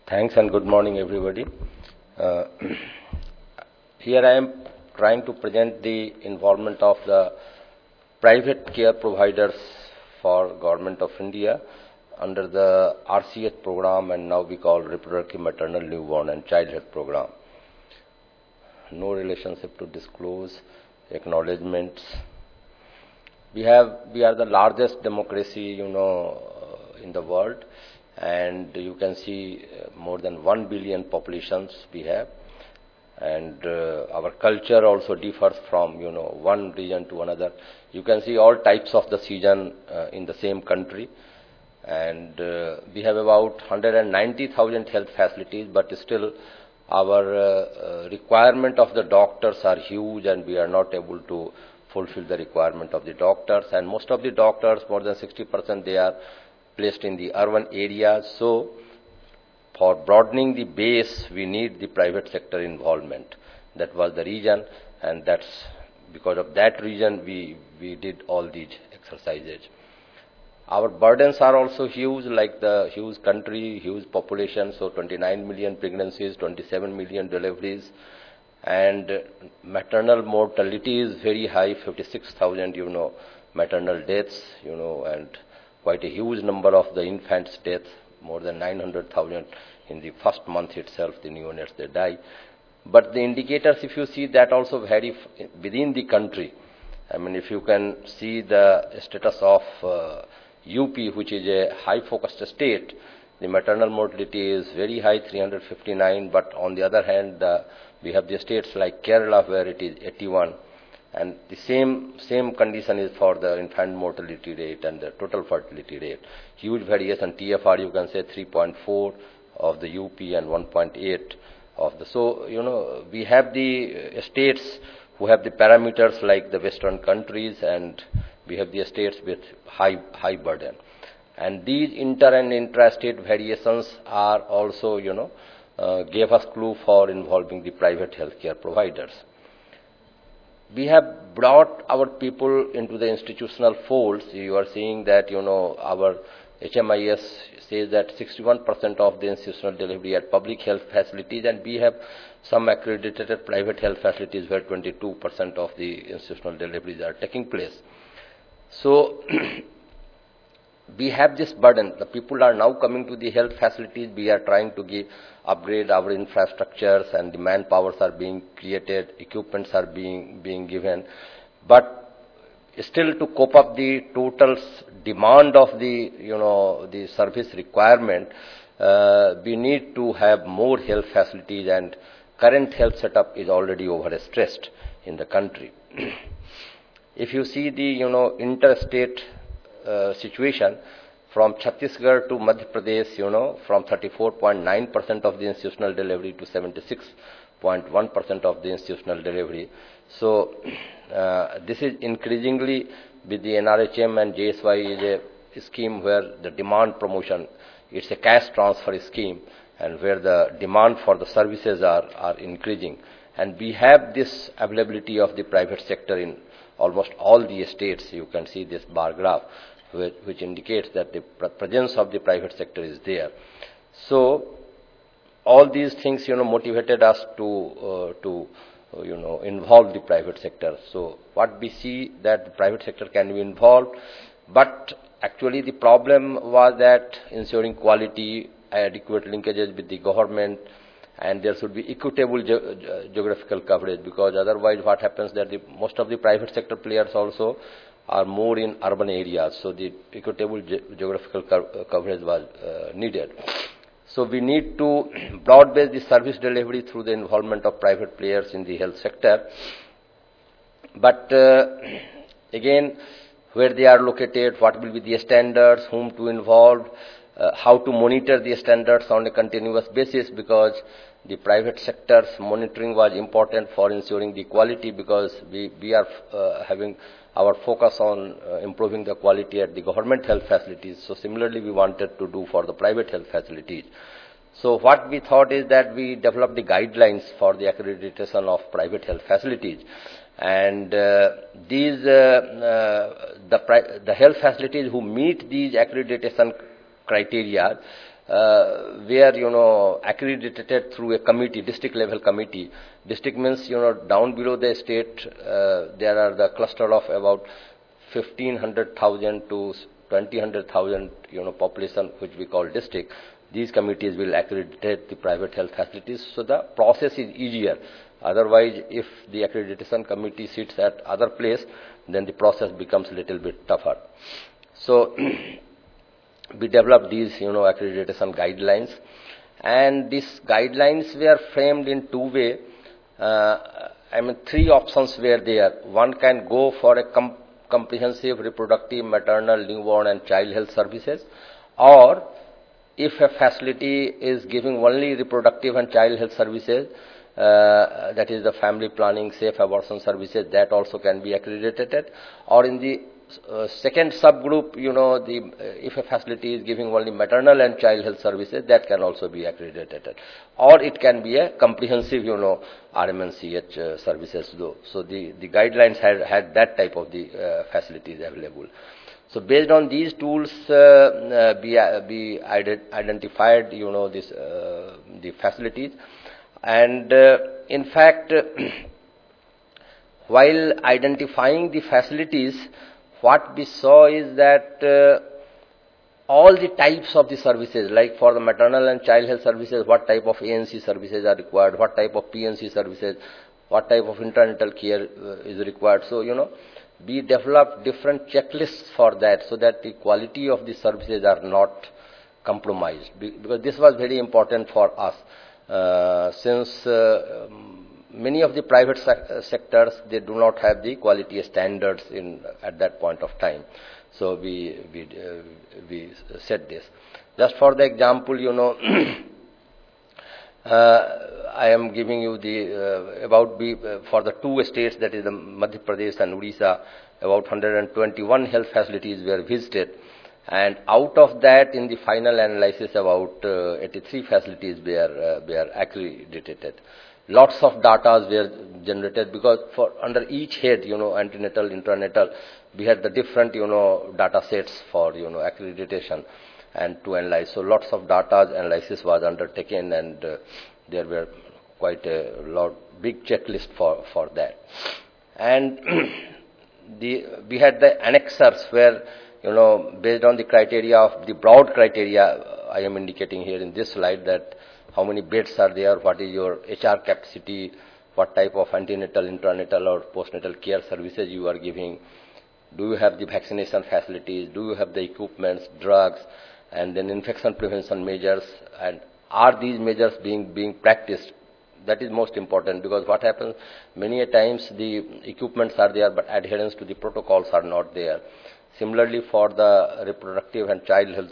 Thanks and good morning, everybody. Uh, Here I am trying to present the involvement of the private care providers for Government of India under the RCH program, and now we call Reproductive Maternal Newborn and Child Health Program. No relationship to disclose, acknowledgements. We are the largest democracy, in the world, and you can see more than 1 billion populations we have, and our culture also differs from one region to another. You can see all types of the season in the same country, and we have about 190,000 health facilities, but still our requirement of the doctors are huge, and we are not able to fulfill the requirement of the doctors. And most of the doctors, more than 60%, they are placed in the urban areas. So for broadening the base, we need the private sector involvement. That was the reason, and that's because of that reason we did all these exercises. Our burdens are also huge, like the huge country, huge population, so 29 million pregnancies, 27 million deliveries, and maternal mortality is very high, 56,000, maternal deaths, and quite a huge number of the infants' deaths, more than 900,000 in the first month itself, the neonates, they die. But the indicators, if you see, that also vary within the country. I mean, if you can see the status of UP, which is a high-focused state, the maternal mortality is very high, 359, but on the other hand, we have the states like Kerala where it is 81, and the same condition is for the infant mortality rate and the total fertility rate. Huge variation. TFR, you can say 3.4 of the UP and 1.8 of the. So, we have the states who have the parameters like the Western countries, and we have the states with high burden. And these inter and intra-state variations are also, gave us clue for involving the private healthcare providers. We have brought our people into the institutional folds. You are seeing that, our HMIS says that 61% of the institutional delivery at public health facilities, and we have some accredited private health facilities where 22% of the institutional deliveries are taking place. So, we have this burden. The people are now coming to the health facilities. We are trying to upgrade our infrastructures, and the manpowers are being created, equipments are being given. But still, to cope up the total demand of the service requirement, we need to have more health facilities, and current health setup is already overstressed in the country. If you see the interstate situation from Chhattisgarh to Madhya Pradesh, from 34.9% of the institutional delivery to 76.1% of the institutional delivery. So this is increasingly with the NRHM and JSY is a scheme where the demand promotion, it's a cash transfer scheme, and where the demand for the services are increasing. And we have this availability of the private sector in almost all the states. You can see this bar graph, which indicates that the presence of the private sector is there. So all these things, motivated us to involve the private sector. So what we see that the private sector can be involved, but actually the problem was that ensuring quality, adequate linkages with the government, and there should be equitable geographical coverage, because otherwise what happens that most of the private sector players also are more in urban areas, so the equitable geographical coverage was needed. So we need to broad-base the service delivery through the involvement of private players in the health sector. But again, where they are located, what will be the standards, whom to involve, how to monitor the standards on a continuous basis, because the private sector's monitoring was important for ensuring the quality, because we are having our focus on improving the quality at the government health facilities. So similarly, we wanted to do for the private health facilities. So what we thought is that we developed the guidelines for the accreditation of private health facilities. And the health facilities who meet these accreditation criteria, where, accredited through a committee, district level committee. District means, down below the state, there are the cluster of about 1,500,000 to 2,000,000, population, which we call district. These committees will accredit the private health facilities, so the process is easier. Otherwise, if the accreditation committee sits at other place, then the process becomes a little bit tougher. So, we developed these, accreditation guidelines, and these guidelines were framed in two ways. Three options were there. One can go for a comprehensive reproductive, maternal, newborn, and child health services, or if a facility is giving only reproductive and child health services, that is the family planning, safe abortion services, that also can be accredited. Or in the second subgroup, if a facility is giving only maternal and child health services, that can also be accredited. Or it can be a comprehensive, RMNCH services though. So the guidelines had that type of the facilities available. So based on these tools, we identified, the facilities. And in fact, while identifying the facilities, what we saw is that all the types of the services, like for the maternal and child health services, what type of ANC services are required, what type of PNC services, what type of internal care is required. So, we developed different checklists for that, so that the quality of the services are not compromised. Because this was very important for us, since many of the private sectors, they do not have the quality standards at that point of time. So we said this. Just for the example, I am giving you the for the two states, that is the Madhya Pradesh and Odisha, about 121 health facilities were visited, and out of that, in the final analysis, about 83 facilities were accredited. Lots of data were generated, because for under each head, antenatal, intranatal, we had the different, data sets for, accreditation and to analyze. So lots of data analysis was undertaken, and there were quite a big checklist for that. And we had the annexers where, based on the criteria of the broad criteria, I am indicating here in this slide, that how many beds are there, what is your HR capacity, what type of antenatal, intranatal or postnatal care services you are giving, do you have the vaccination facilities, do you have the equipments, drugs, and then infection prevention measures, and are these measures being practiced? That is most important, because what happens, many a times the equipments are there, but adherence to the protocols are not there. Similarly, for the reproductive and child health,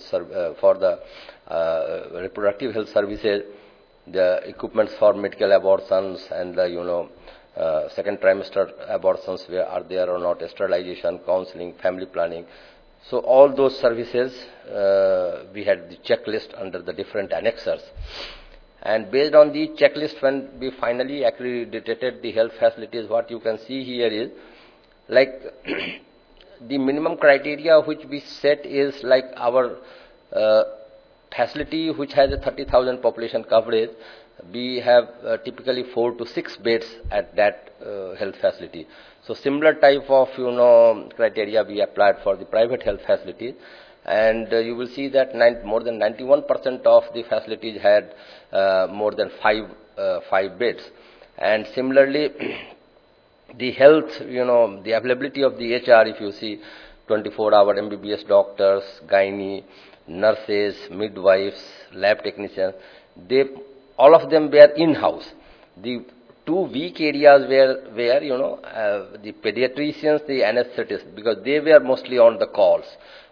reproductive health services, the equipments for medical abortions and the, second trimester abortions, are there or not, sterilization, counseling, family planning. So all those services, we had the checklist under the different annexers. And based on the checklist, when we finally accredited the health facilities, what you can see here is, like, the minimum criteria which we set is like our facility which has a 30,000 population coverage, we have typically 4 to 6 beds at that health facility. So similar type of, criteria we applied for the private health facilities. And you will see that more than 91% of the facilities had more than 5 beds. And similarly, the health, the availability of the HR, if you see, 24-hour MBBS doctors, gynae, nurses, midwives, lab technicians, all of them were in-house. The two weak areas were the pediatricians, the anesthetists, because they were mostly on calls.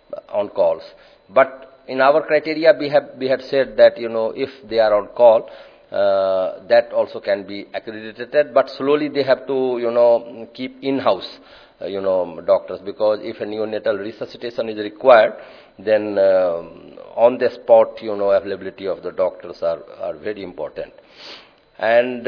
But in our criteria, we had said that, if they are on call, that also can be accredited, but slowly they have to, keep in-house, doctors, because if a neonatal resuscitation is required, then on the spot, availability of the doctors are very important. And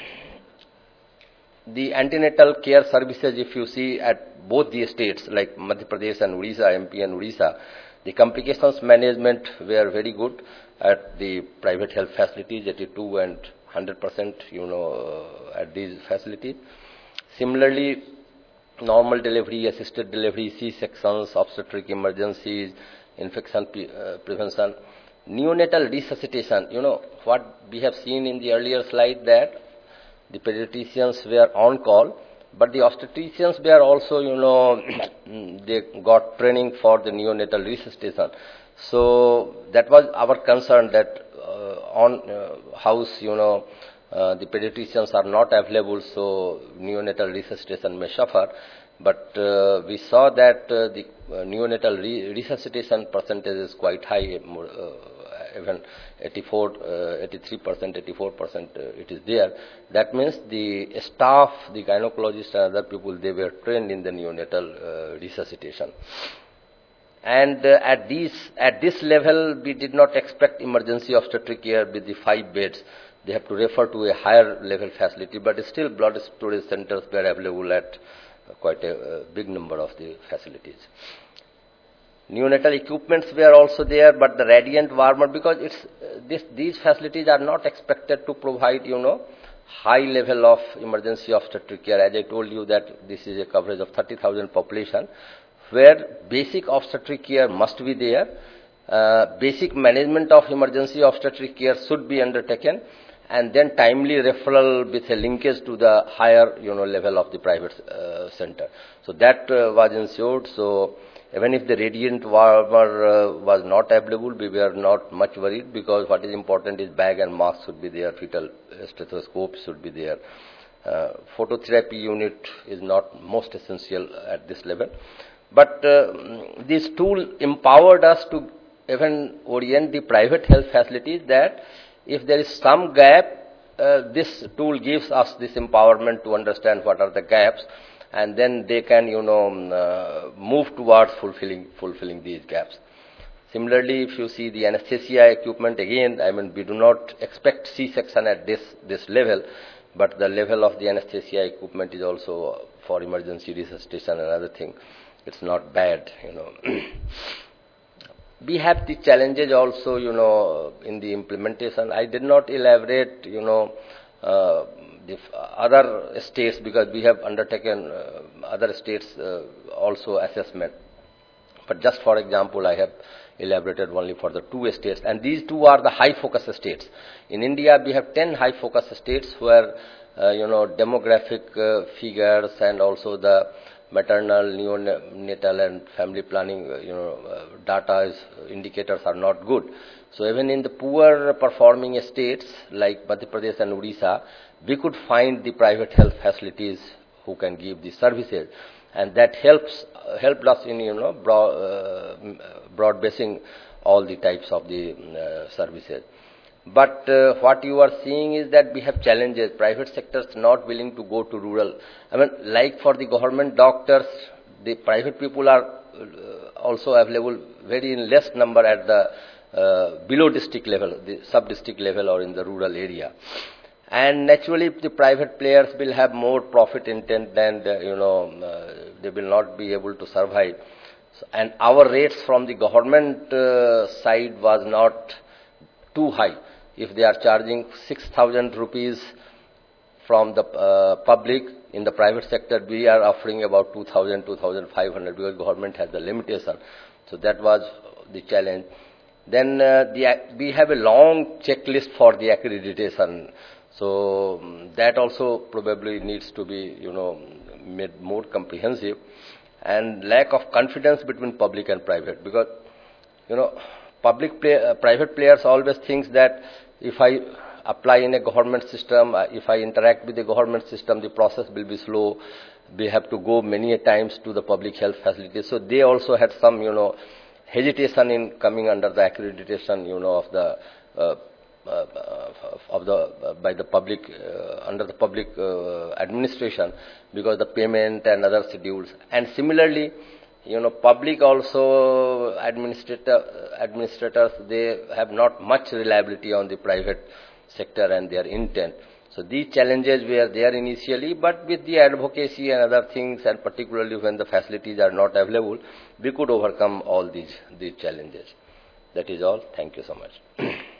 the antenatal care services, if you see at both the states, like Madhya Pradesh and Odisha, MP and Odisha, The complications management were very good at the private health facilities, 82 and 100%, at these facilities. Similarly, normal delivery, assisted delivery, C-sections, obstetric emergencies, infection prevention, neonatal resuscitation. What we have seen in the earlier slide, that the pediatricians were on call, but the obstetricians were also, they got training for the neonatal resuscitation. So that was our concern, that on house, the pediatricians are not available, so neonatal resuscitation may suffer. But we saw that the neonatal resuscitation percentage is quite high, even 83%, 84% it is there. That means the staff, the gynecologists and other people, they were trained in the neonatal resuscitation. And at this level, we did not expect emergency obstetric care with the 5 beds. They have to refer to a higher level facility, but still blood storage centers were available at quite a big number of the facilities. Neonatal equipments were also there, but the radiant warmer, because these facilities are not expected to provide, high level of emergency obstetric care. As I told you that this is a coverage of 30,000 population, where basic obstetric care must be there. Basic management of emergency obstetric care should be undertaken, and then timely referral with a linkage to the higher, level of the private center. So that was ensured. So even if the radiant warmer was not available, we were not much worried, because what is important is bag and mask should be there, fetal stethoscope should be there. Phototherapy unit is not most essential at this level. But this tool empowered us to even orient the private health facilities, that if there is some gap, this tool gives us this empowerment to understand what are the gaps, and then they can, move towards fulfilling these gaps. Similarly, if you see the anesthesia equipment, again, we do not expect C-section at this level, but the level of the anesthesia equipment is also for emergency resuscitation and other thing. It's not bad, We have the challenges also, in the implementation. I did not elaborate, the other states, because we have undertaken other states also assessment. But just for example, I have elaborated only for the 2 states, and these 2 are the high focus states. In India, we have 10 high focus states where, demographic figures and also the maternal, neonatal and family planning, data indicators are not good. So even in the poor performing states like Madhya Pradesh and Odisha, we could find the private health facilities who can give the services, and that helped us in broad basing all the types of the services. But what you are seeing is that we have challenges. Private sectors not willing to go to rural. Like for the government doctors, the private people are also available very in less number at the below district level, the sub-district level or in the rural area. And naturally, the private players will have more profit intent than, they will not be able to survive. And our rates from the government side was not too high. If they are charging 6,000 rupees from the public, in the private sector we are offering about 2,000, 2,500, because government has the limitation. So that was the challenge. Then we have a long checklist for the accreditation. So that also probably needs to be, made more comprehensive. And lack of confidence between public and private, because, private players always think that if I apply in a government system, if I interact with the government system, the process will be slow. We have to go many times to the public health facilities. So they also had some, hesitation in coming under the accreditation, by the public, under the public administration, because the payment and other schedules. And similarly, public also administrators, they have not much reliability on the private sector and their intent. So these challenges were there initially, but with the advocacy and other things, and particularly when the facilities are not available, we could overcome all these challenges. That is all. Thank you so much.